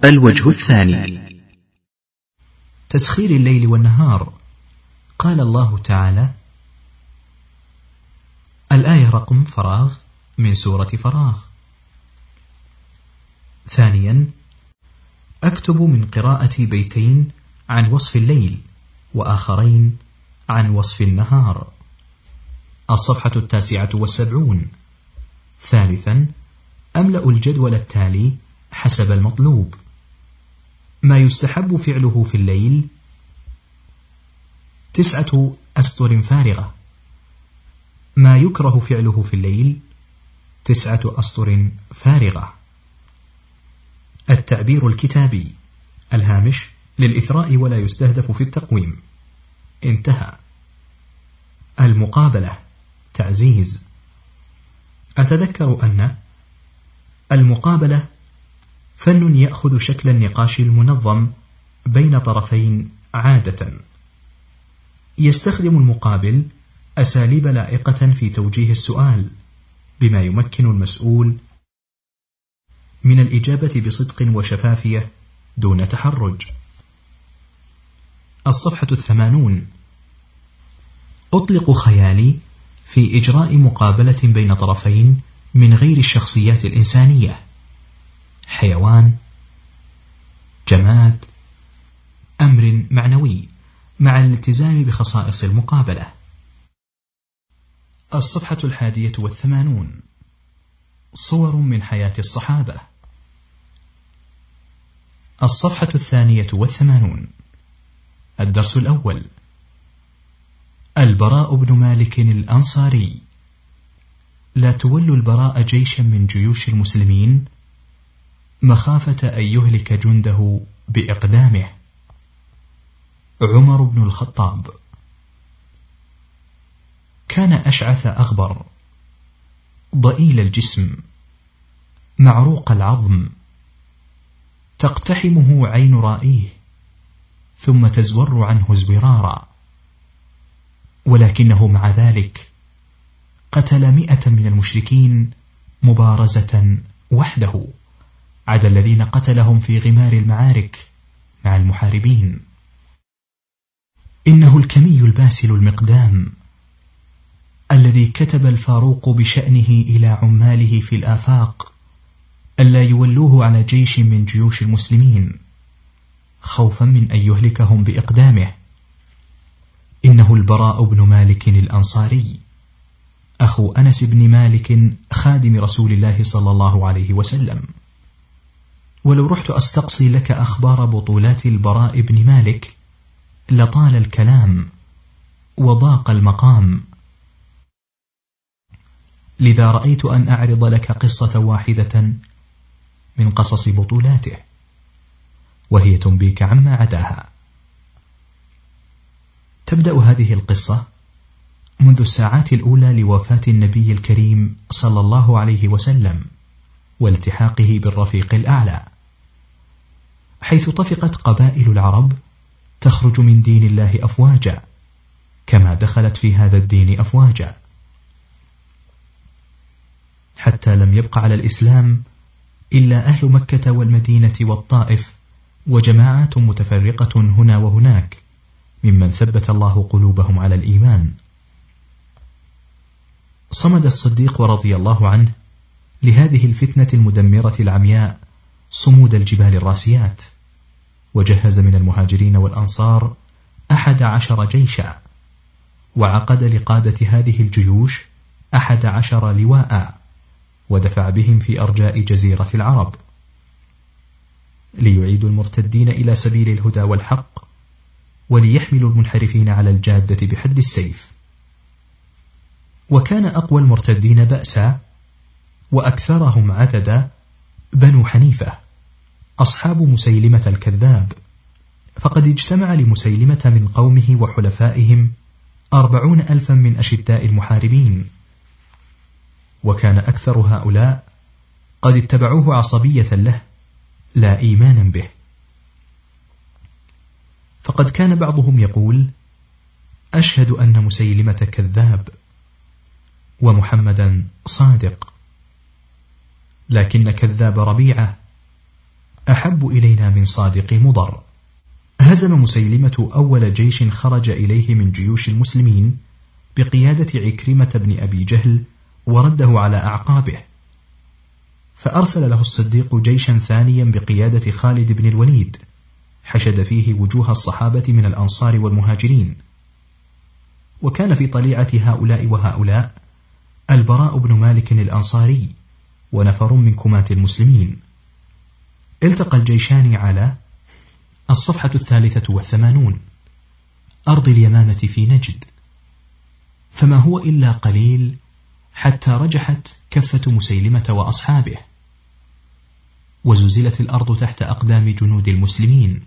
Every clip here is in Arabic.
الوجه الثاني: تسخير الليل والنهار. قال الله تعالى: الآية رقم فراغ من سورة فراغ. ثانيا: أكتب من قراءة بيتين عن وصف الليل وآخرين عن وصف النهار. الصفحة 79. ثالثا: أملأ الجدول التالي حسب المطلوب. ما يستحب فعله في الليل: 9 أسطر فارغة. ما يكره فعله في الليل: 9 أسطر فارغة. التعبير الكتابي. الهامش: للإثراء ولا يستهدف في التقويم. انتهى. المقابلة. تعزيز. أتذكر أن المقابلة فن يأخذ شكل النقاش المنظم بين طرفين عادة. يستخدم المقابل أساليب لائقة في توجيه السؤال بما يمكن المسؤول من الإجابة بصدق وشفافية دون تحرج. الصفحة 80. أطلق خيالي في إجراء مقابلة بين طرفين من غير الشخصيات الإنسانية: حيوان، جماد، أمر معنوي، مع الالتزام بخصائص المقابلة. الصفحة 81. صور من حياة الصحابة. الصفحة 82. الدرس الأول: البراء بن مالك الأنصاري. لا تولوا البراء جيشا من جيوش المسلمين مخافة أن يهلك جنده بإقدامه. عمر بن الخطاب. كان أشعث أغبر، ضئيل الجسم، معروق العظم، تقتحمه عين رائيه ثم تزور عنه ازورارا، ولكنه مع ذلك قتل 100 من المشركين مبارزة وحده، عدا الذين قتلهم في غمار المعارك مع المحاربين. إنه الكمي الباسل المقدام الذي كتب الفاروق بشأنه إلى عماله في الآفاق ألا يولوه على جيش من جيوش المسلمين خوفا من أن يهلكهم بإقدامه. إنه البراء بن مالك الأنصاري، أخو أنس بن مالك خادم رسول الله صلى الله عليه وسلم. ولو رحت أستقصي لك أخبار بطولات البراء بن مالك لطال الكلام وضاق المقام، لذا رأيت أن أعرض لك قصة واحدة من قصص بطولاته، وهي تنبيك عما عداها. تبدأ هذه القصة منذ الساعات الأولى لوفاة النبي الكريم صلى الله عليه وسلم والتحاقه بالرفيق الأعلى، حيث طفقت قبائل العرب تخرج من دين الله أفواجا كما دخلت في هذا الدين أفواجا، حتى لم يبق على الإسلام إلا أهل مكة والمدينة والطائف وجماعات متفرقة هنا وهناك ممن ثبت الله قلوبهم على الإيمان. صمد الصديق رضي الله عنه لهذه الفتنة المدمرة العمياء صمود الجبال الراسيات، وجهز من المهاجرين والأنصار 11 جيشا، وعقد لقادة هذه الجيوش 11 لواء، ودفع بهم في أرجاء جزيرة العرب ليعيدوا المرتدين إلى سبيل الهدى والحق، وليحملوا المنحرفين على الجادة بحد السيف. وكان أقوى المرتدين بأسا وأكثرهم عددا بنو حنيفة، أصحاب مسيلمة الكذاب، فقد اجتمع لمسيلمة من قومه وحلفائهم 40,000 من أشداء المحاربين، وكان أكثر هؤلاء قد اتبعوه عصبية له لا إيمانا به. فقد كان بعضهم يقول: أشهد أن مسيلمة كذاب ومحمدا صادق. لكن كذاب ربيعة أحب إلينا من صادق مضر. هزم مسيلمة أول جيش خرج إليه من جيوش المسلمين بقيادة عكرمة بن أبي جهل ورده على أعقابه، فأرسل له الصديق جيشا ثانيا بقيادة خالد بن الوليد حشد فيه وجوه الصحابة من الأنصار والمهاجرين. وكان في طليعة هؤلاء وهؤلاء البراء بن مالك الأنصاري ونفر من كماة المسلمين. التقى الجيشان على الصفحة 83 أرض اليمامة في نجد، فما هو إلا قليل حتى رجحت كفة مسيلمة وأصحابه، وزلزلت الأرض تحت أقدام جنود المسلمين،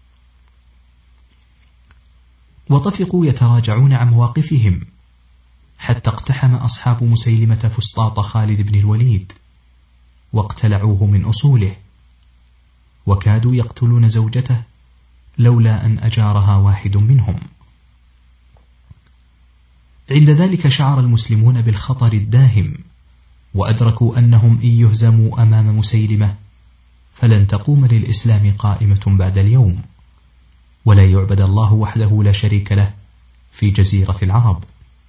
وطفقوا يتراجعون عن مواقفهم، حتى اقتحم أصحاب مسيلمة فسطاط خالد بن الوليد واقتلعوه من أصوله، وكادوا يقتلون زوجته لولا أن أجارها واحد منهم. عند ذلك شعر المسلمون بالخطر الداهم، وأدركوا أنهم إن يهزموا أمام مسيلمة فلن تقوم للإسلام قائمة بعد اليوم، ولا يعبد الله وحده لا شريك له في جزيرة العرب.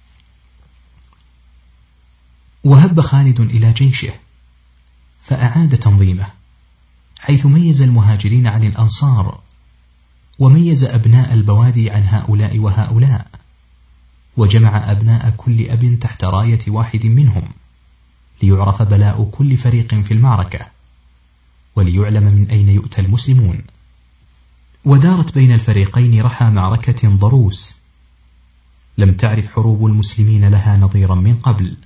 وهب خالد إلى جيشه فأعاد تنظيمه، حيث ميز المهاجرين عن الأنصار، وميز أبناء البوادي عن هؤلاء وهؤلاء، وجمع أبناء كل أب تحت راية واحد منهم، ليعرف بلاء كل فريق في المعركة، وليعلم من أين يؤتى المسلمون. ودارت بين الفريقين رحى معركة ضروس لم تعرف حروب المسلمين لها نظيرا من قبل.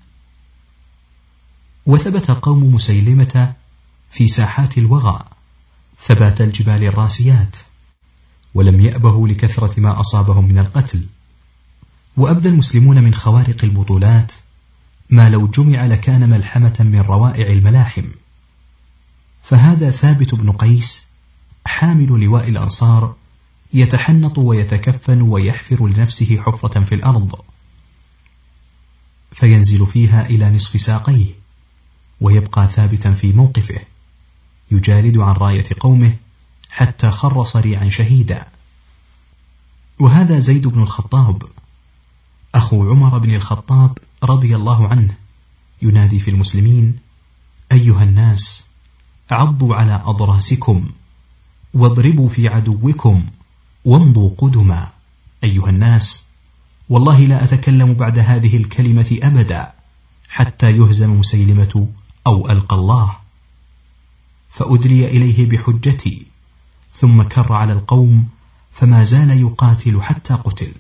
وثبت قوم مسيلمة في ساحات الوغى ثبات الجبال الراسيات، ولم يأبهوا لكثرة ما أصابهم من القتل. وأبدى المسلمون من خوارق البطولات ما لو جمع لكان ملحمة من روائع الملاحم. فهذا ثابت بن قيس حامل لواء الأنصار يتحنط ويتكفن ويحفر لنفسه حفرة في الأرض، فينزل فيها إلى نصف ساقيه، ويبقى ثابتا في موقفه يجالد عن راية قومه حتى خر صريعا شهيدا. وهذا زيد بن الخطاب أخو عمر بن الخطاب رضي الله عنه ينادي في المسلمين: أيها الناس، عضوا على أضراسكم واضربوا في عدوكم وامضوا قدما. أيها الناس، والله لا أتكلم بعد هذه الكلمة أبدا حتى يهزم مسيلمة أو ألقى الله. فأدري إليه بحجتي، ثم كر على القوم فما زال يقاتل حتى قتل.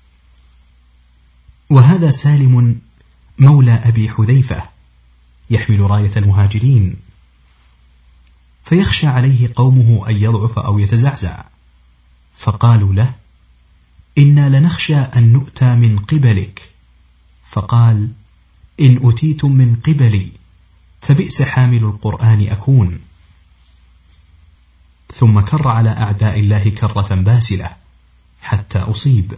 وهذا سالم مولى أبي حذيفة يحمل راية المهاجرين، فيخشى عليه قومه أن يضعف أو يتزعزع، فقالوا له: إنا لنخشى أن نؤتى من قبلك. فقال: إن أتيتم من قبلي فبئس حامل القرآن أكون. ثم كر على أعداء الله كرة باسلة حتى أصيب.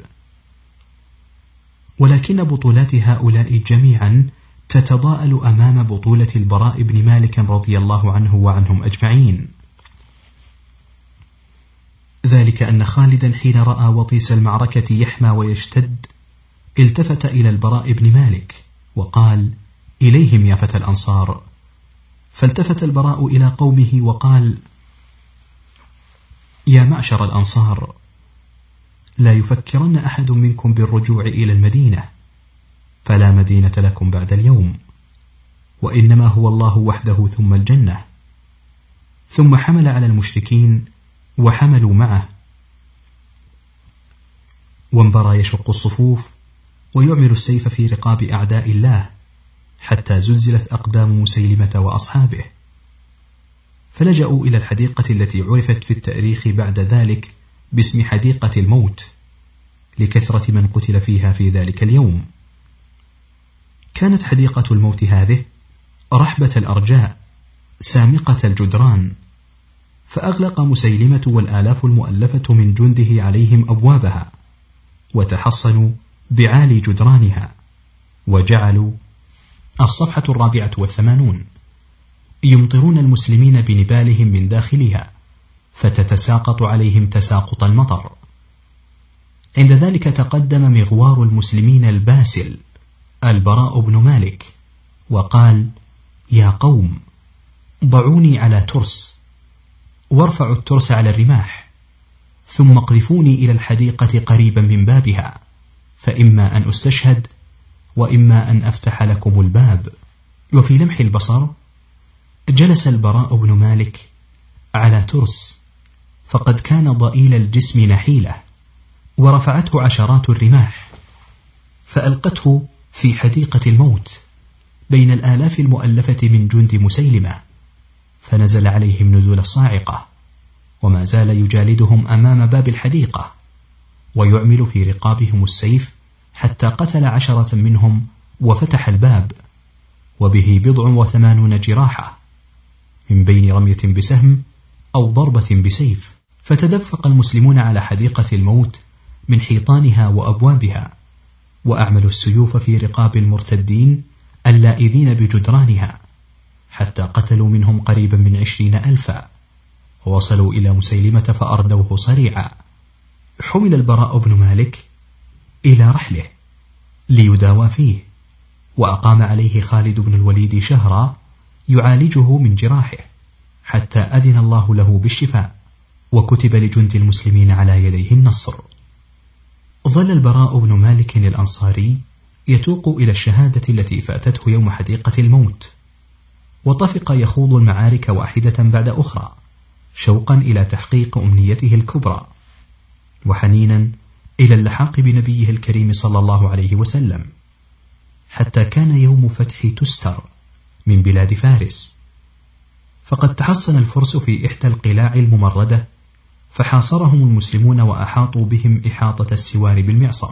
ولكن بطولات هؤلاء جميعا تتضاءل أمام بطولة البراء بن مالك رضي الله عنه وعنهم أجمعين. ذلك أن خالدا حين رأى وطيس المعركة يحمى ويشتد التفت إلى البراء بن مالك وقال: إليهم يا فتى الأنصار. فالتفت البراء إلى قومه وقال: يا معشر الأنصار، لا يفكرن أحد منكم بالرجوع إلى المدينة، فلا مدينة لكم بعد اليوم، وإنما هو الله وحده ثم الجنة. ثم حمل على المشركين وحملوا معه، وانبرى يشق الصفوف ويعمل السيف في رقاب أعداء الله حتى زلزلت أقدام مسيلمة وأصحابه، فلجأوا إلى الحديقة التي عرفت في التاريخ بعد ذلك باسم حديقة الموت لكثرة من قتل فيها في ذلك اليوم. كانت حديقة الموت هذه رحبة الأرجاء سامقة الجدران، فأغلق مسيلمة والآلاف المؤلفة من جنده عليهم أبوابها، وتحصنوا بعالي جدرانها، وجعلوا الصفحة 84 يمطرون المسلمين بنبالهم من داخلها فتتساقط عليهم تساقط المطر. عند ذلك تقدم مغوار المسلمين الباسل البراء بن مالك وقال: يا قوم، ضعوني على ترس، وارفعوا الترس على الرماح، ثم اقذفوني إلى الحديقة قريبا من بابها، فإما أن أستشهد وإما أن أفتح لكم الباب. وفي لمح البصر جلس البراء بن مالك على ترس، فقد كان ضئيل الجسم نحيلة، ورفعته عشرات الرماح، فألقته في حديقة الموت بين الآلاف المؤلفة من جند مسيلمة، فنزل عليهم نزول الصاعقة، وما زال يجالدهم أمام باب الحديقة، ويعمل في رقابهم السيف حتى قتل 10 منهم وفتح الباب، وبه 80 جراحة من بين رمية بسهم أو ضربة بسيف. فتدفق المسلمون على حديقة الموت من حيطانها وأبوابها، وأعملوا السيوف في رقاب المرتدين اللائذين بجدرانها، حتى قتلوا منهم قريبا من 20,000، ووصلوا إلى مسيلمة فأردوه صريعا. حمل البراء بن مالك إلى رحله ليداوى فيه، وأقام عليه خالد بن الوليد شهرا يعالجه من جراحه، حتى أذن الله له بالشفاء، وكتب لجند المسلمين على يديه النصر. ظل البراء بن مالك الأنصاري يتوق إلى الشهادة التي فاتته يوم حديقة الموت، وطفق يخوض المعارك واحدة بعد أخرى، شوقا إلى تحقيق أمنيته الكبرى، وحنينا إلى اللحاق بنبيه الكريم صلى الله عليه وسلم، حتى كان يوم فتح تستر من بلاد فارس، فقد تحصن الفرس في إحدى القلاع الممردة، فحاصرهم المسلمون وأحاطوا بهم إحاطة السوار بالمعصم.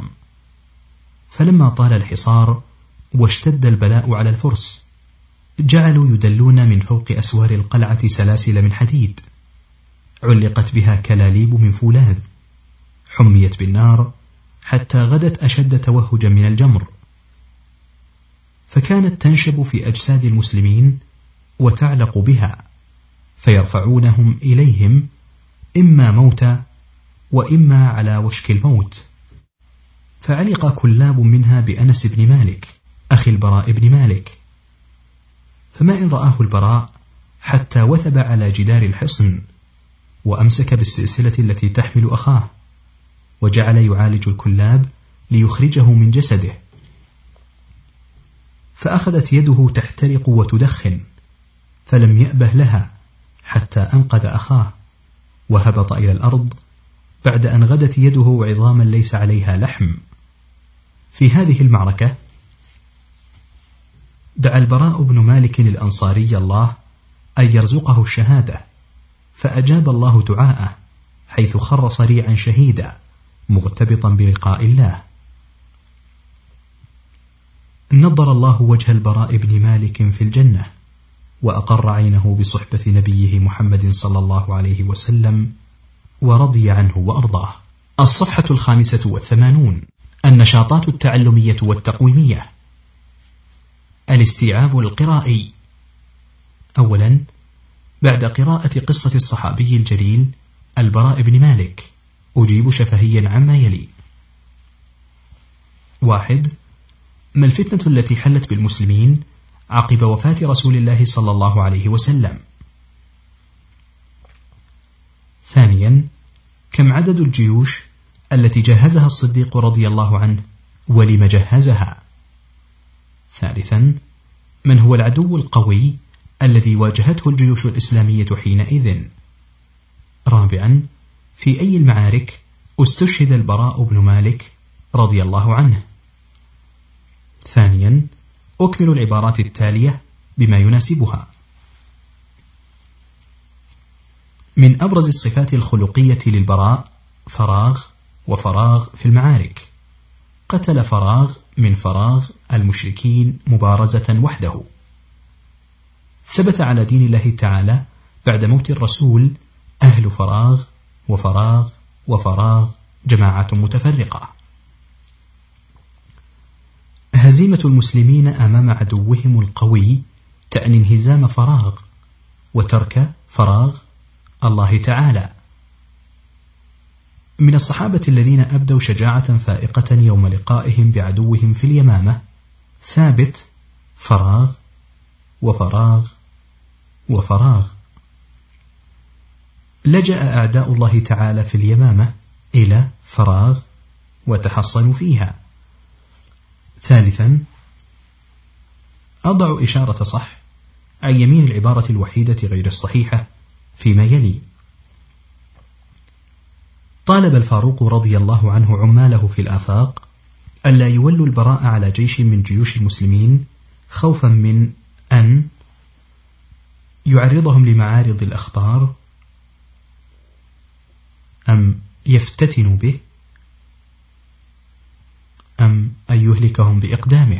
فلما طال الحصار واشتد البلاء على الفرس، جعلوا يدلون من فوق أسوار القلعة سلاسل من حديد علقت بها كلاليب من فولاذ، حميت بالنار حتى غدت أشد توهجا من الجمر، فكانت تنشب في أجساد المسلمين وتعلق بها، فيرفعونهم إليهم إما موتى وإما على وشك الموت. فعلق كلاب منها بأنس بن مالك أخي البراء بن مالك، فما إن رآه البراء حتى وثب على جدار الحصن، وأمسك بالسلسلة التي تحمل أخاه، وجعل يعالج الكلاب ليخرجه من جسده، فأخذت يده تحترق وتدخن، فلم يأبه لها حتى أنقذ أخاه، وهبط إلى الأرض بعد أن غدت يده عظاما ليس عليها لحم. في هذه المعركة دعا البراء بن مالك الأنصاري الله أن يرزقه الشهادة، فأجاب الله دعاءه، حيث خر صريعا شهيدا مغتبطا بلقاء الله. نضر الله وجه البراء بن مالك في الجنة، وأقر عينه بصحبة نبيه محمد صلى الله عليه وسلم، ورضي عنه وأرضاه. الصفحة 85. النشاطات التعلمية والتقويمية. الاستيعاب القرائي. أولا، بعد قراءة قصة الصحابي الجليل البراء بن مالك، أجيب شفهيا عما يلي: 1. ما الفتنة التي حلت بالمسلمين عقب وفاة رسول الله صلى الله عليه وسلم؟ 2. كم عدد الجيوش التي جهزها الصديق رضي الله عنه، ولم جهزها؟ 3. من هو العدو القوي الذي واجهته الجيوش الإسلامية حينئذ؟ 4. في أي المعارك استشهد البراء بن مالك رضي الله عنه؟ 2. أكمل العبارات التالية بما يناسبها. من أبرز الصفات الخلقية للبراء فراغ وفراغ في المعارك، قتل فراغ من فراغ المشركين مبارزة وحده. ثبت على دين الله تعالى بعد موت الرسول أهل فراغ وفراغ وفراغ، جماعات متفرقة. هزيمة المسلمين أمام عدوهم القوي تعني انهزام فراغ وترك فراغ الله تعالى، من الصحابة الذين أبدوا شجاعة فائقة يوم لقائهم بعدوهم في اليمامة ثابت فراغ وفراغ وفراغ. لجأ أعداء الله تعالى في اليمامة إلى فراغ وتحصنوا فيها. ثالثا، أضع إشارة صح عن يمين العبارة الوحيدة غير الصحيحة فيما يلي. طالب الفاروق رضي الله عنه عماله في الآفاق ألا يولوا البراء على جيش من جيوش المسلمين خوفا من أن يعرضهم لمعارض الأخطار أم يفتتنوا به أم أن يهلكهم بإقدامه.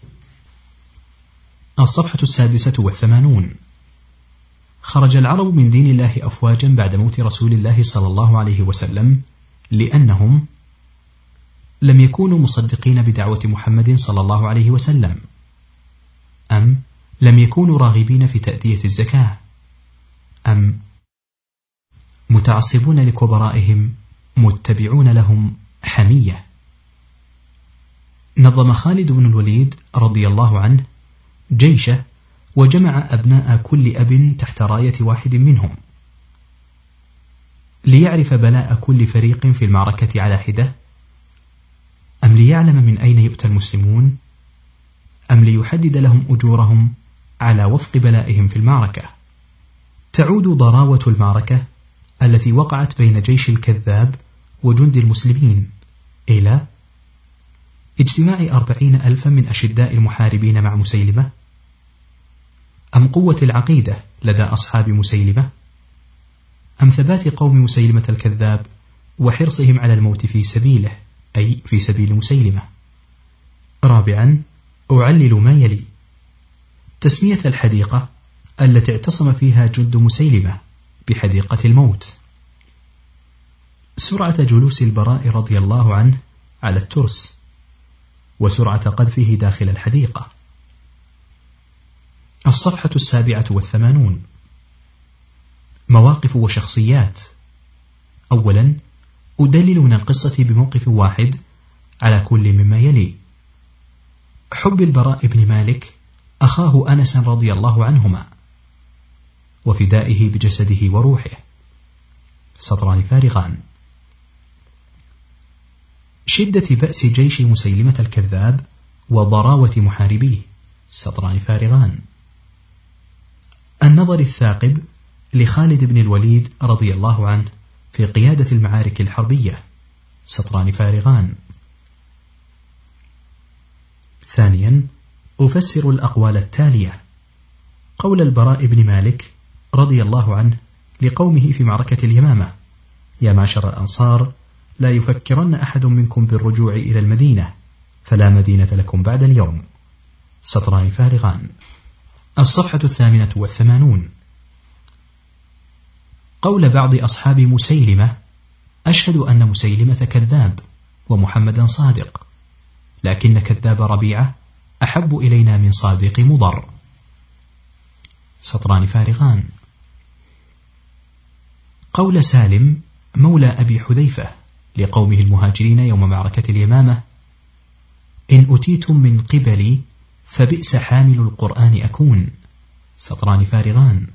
الصفحة 86. خرج العرب من دين الله أفواجا بعد موت رسول الله صلى الله عليه وسلم لأنهم لم يكونوا مصدقين بدعوة محمد صلى الله عليه وسلم، أم لم يكونوا راغبين في تأدية الزكاة، أم متعصبون لكبرائهم متبعون لهم حمية. نظم خالد بن الوليد رضي الله عنه جيشه وجمع أبناء كل أب تحت راية واحد منهم ليعرف بلاء كل فريق في المعركة على حدة، أم ليعلم من أين يؤتى المسلمون، أم ليحدد لهم أجورهم على وفق بلائهم في المعركة. تعود ضراوة المعركة التي وقعت بين جيش الكذاب وجند المسلمين إلى اجتماع 40,000 من أشداء المحاربين مع مسيلمة، أم قوة العقيدة لدى أصحاب مسيلمة، أم ثبات قوم مسيلمة الكذاب وحرصهم على الموت في سبيله أي في سبيل مسيلمة. رابعا، أعلل ما يلي: تسمية الحديقة التي اعتصم فيها جند مسيلمة بحديقة الموت، سرعة جلوس البراء رضي الله عنه على الترس، وسرعة قذفه داخل الحديقة. الصفحة 87. مواقف وشخصيات. أولا، أدلل من القصة بموقف واحد على كل مما يلي: حب البراء بن مالك أخاه أنس رضي الله عنهما، وفدائه بجسده وروحه، سطران فارغان. شدة بأس جيش مسيلمة الكذاب وضراوة محاربيه، سطران فارغان. النظر الثاقب لخالد بن الوليد رضي الله عنه في قيادة المعارك الحربية، سطران فارغان. ثانيا، أفسر الأقوال التالية: قول البراء بن مالك رضي الله عنه لقومه في معركة اليمامة: يا معشر الأنصار، لا يفكرن أحد منكم بالرجوع إلى المدينة، فلا مدينة لكم بعد اليوم، سطران فارغان. الصفحة 88. قول بعض أصحاب مسيلمة: أشهد أن مسيلمة كذاب ومحمدا صادق، لكن كذاب ربيعة أحب إلينا من صادق مضر، سطران فارغان. قول سالم مولى أبي حذيفة لقومه المهاجرين يوم معركة اليمامة: إن أتيتم من قبلي فبئس حامل القرآن أكون، سطران فارغان.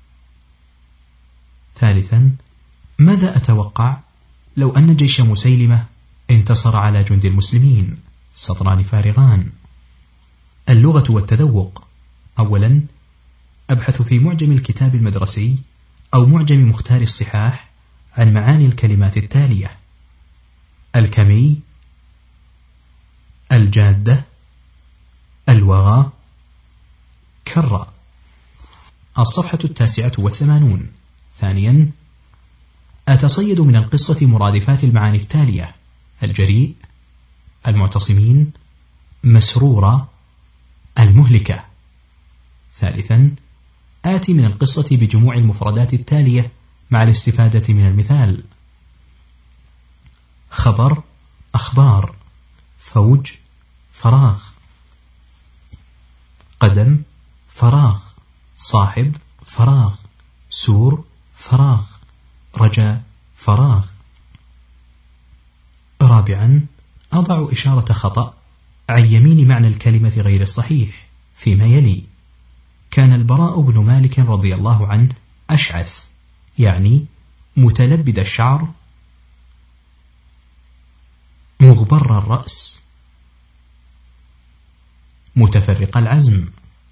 ثالثا، ماذا أتوقع لو أن جيش مسيلمة انتصر على جند المسلمين، سطران فارغان. اللغة والتذوق. أولا، أبحث في معجم الكتاب المدرسي أو معجم مختار الصحاح عن معاني الكلمات التالية: الكمي، الجادة، الوغى، كرة. الصفحة 89. ثانيا، أتصيد من القصة مرادفات المعاني التالية: الجريء، المعتصمين، مسرورة، المهلكة. ثالثا، آتي من القصة بجموع المفردات التالية مع الاستفادة من المثال: خبر، أخبار، فوج، فراغ، قدم، فراغ، صاحب، فراغ، سور، فراغ، رجاء، فراغ. رابعا، أضع إشارة خطأ عن يمين معنى الكلمة غير الصحيح فيما يلي. كان البراء بن مالك رضي الله عنه أشعث، يعني متلبد الشعر، مغبر الرأس، متفرق العزم.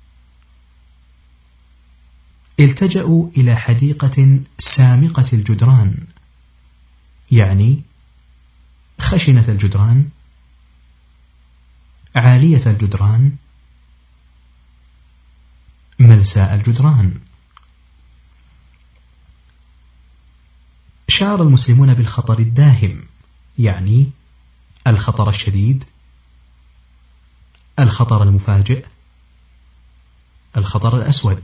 التجأوا إلى حديقة سامقة الجدران، يعني خشنة الجدران، عالية الجدران، ملساء الجدران. شعر المسلمون بالخطر الداهم، يعني الخطر الشديد، الخطر المفاجئ، الخطر الأسود.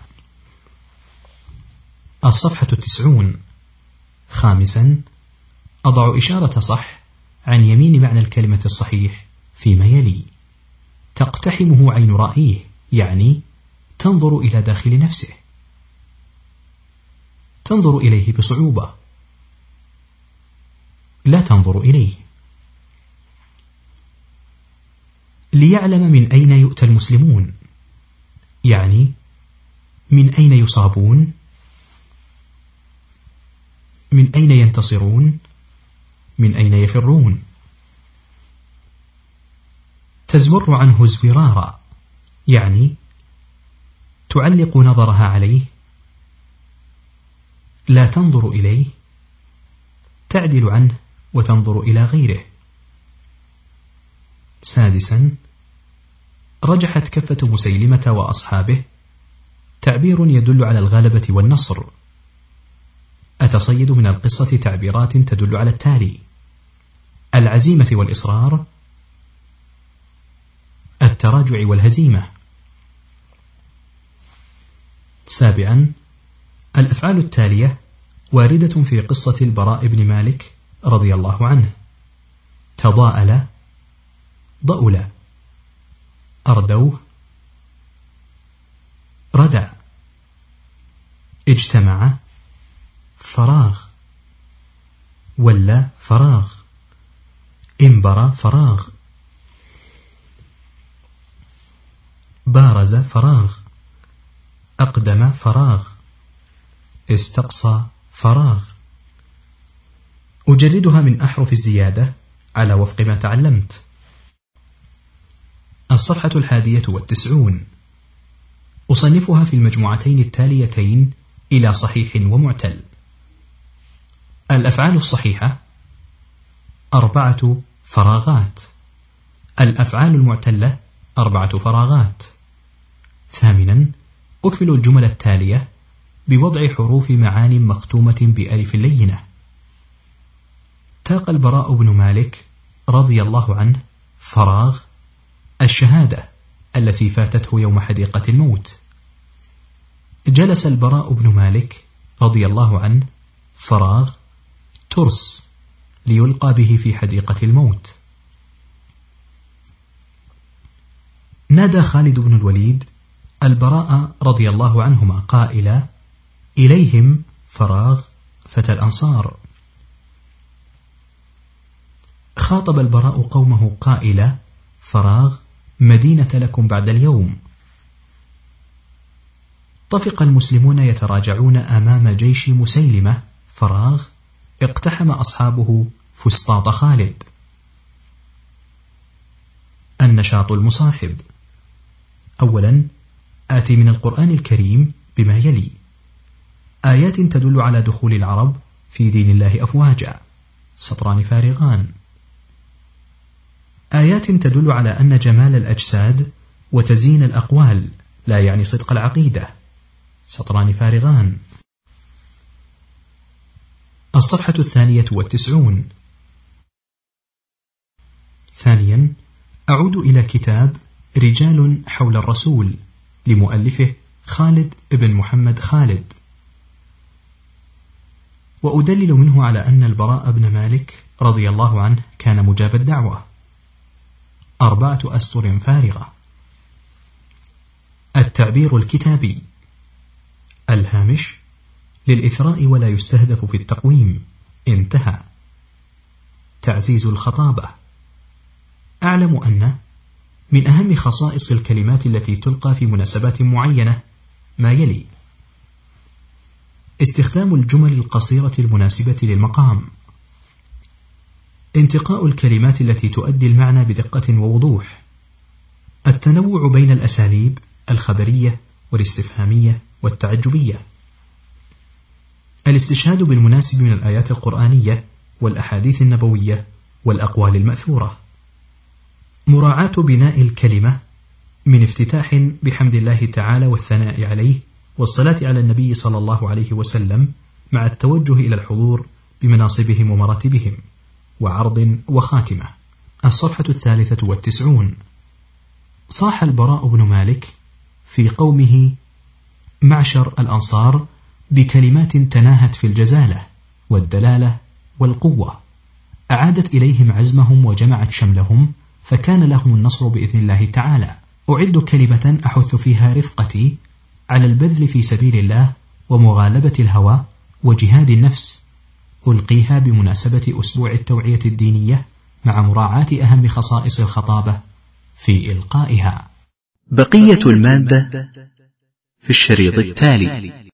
الصفحة 90. خامسا، أضع إشارة صح عن يمين معنى الكلمة الصحيح فيما يلي. تقتحمه عين رأيه، يعني تنظر إلى داخل نفسه، تنظر إليه بصعوبة، لا تنظر إليه. ليعلم من أين يؤتى المسلمون، يعني من أين يصابون، من أين ينتصرون، من أين يفرون. تزبر عنه زبرارا، يعني تعلق نظرها عليه، لا تنظر إليه، تعدل عنه وتنظر إلى غيره. سادسا، رجحت كفة مسيلمة وأصحابه، تعبير يدل على الغلبة والنصر. أتصيد من القصة تعبيرات تدل على التالي: العزيمة والإصرار، التراجع والهزيمة. سابعا، الأفعال التالية واردة في قصة البراء بن مالك رضي الله عنه: تضاءل، ضأل، أردوه، ردى، اجتمع، فراغ، ولا فراغ، انبر فراغ، بارز فراغ، أقدم فراغ، استقصى فراغ. أجردها من أحرف الزيادة على وفق ما تعلمت. الصفحة 91. أصنفها في المجموعتين التاليتين إلى صحيح ومعتل. الأفعال الصحيحة 4 فراغات، الأفعال المعتلة 4 فراغات. ثامنا، أكمل الجمل التالية بوضع حروف معان مختومة بألف لينة. تاق البراء بن مالك رضي الله عنه فراغ الشهادة التي فاتته يوم حديقة الموت. جلس البراء بن مالك رضي الله عنه فراغ ترس ليلقى به في حديقة الموت. نادى خالد بن الوليد البراء رضي الله عنهما قائلا: إليهم فراغ فتى الأنصار. خاطب البراء قومه قائلا: فراغ مدينة لكم بعد اليوم. طفق المسلمون يتراجعون أمام جيش مسيلمة فراغ اقتحم أصحابه فسطاط خالد. النشاط المصاحب. أولا، آتي من القرآن الكريم بما يلي: آيات تدل على دخول العرب في دين الله أفواجا، سطران فارغان. آيات تدل على أن جمال الأجساد وتزيين الأقوال لا يعني صدق العقيدة، سطران فارغان. الصفحة 92. ثانيا، أعود إلى كتاب رجال حول الرسول لمؤلفه خالد بن محمد خالد، وأدلل منه على أن البراء بن مالك رضي الله عنه كان مجاب الدعوة. 4 أسطر فارغة. التعبير الكتابي. الهامش: للإثراء ولا يستهدف في التقويم، انتهى. تعزيز الخطابة. أعلم أن من أهم خصائص الكلمات التي تلقى في مناسبات معينة ما يلي: استخدام الجمل القصيرة المناسبة للمقام، انتقاء الكلمات التي تؤدي المعنى بدقة ووضوح، التنوع بين الأساليب الخبرية والاستفهامية والتعجبية، الاستشهاد بالمناسب من الآيات القرآنية والأحاديث النبوية والأقوال المأثورة، مراعاة بناء الكلمة من افتتاح بحمد الله تعالى والثناء عليه والصلاة على النبي صلى الله عليه وسلم مع التوجه إلى الحضور بمناصبهم ومراتبهم، وعرض وخاتمة. الصفحة 93. صاح البراء بن مالك في قومه معشر الأنصار بكلمات تناهت في الجزالة والدلالة والقوة، أعادت إليهم عزمهم وجمعت شملهم، فكان لهم النصر بإذن الله تعالى. أعد كلمة أحث فيها رفقتي على البذل في سبيل الله ومغالبة الهوى وجهاد النفس، ألقيها بمناسبة أسبوع التوعية الدينية مع مراعاة أهم خصائص الخطابة في إلقائها. بقية المادة في الشريط التالي.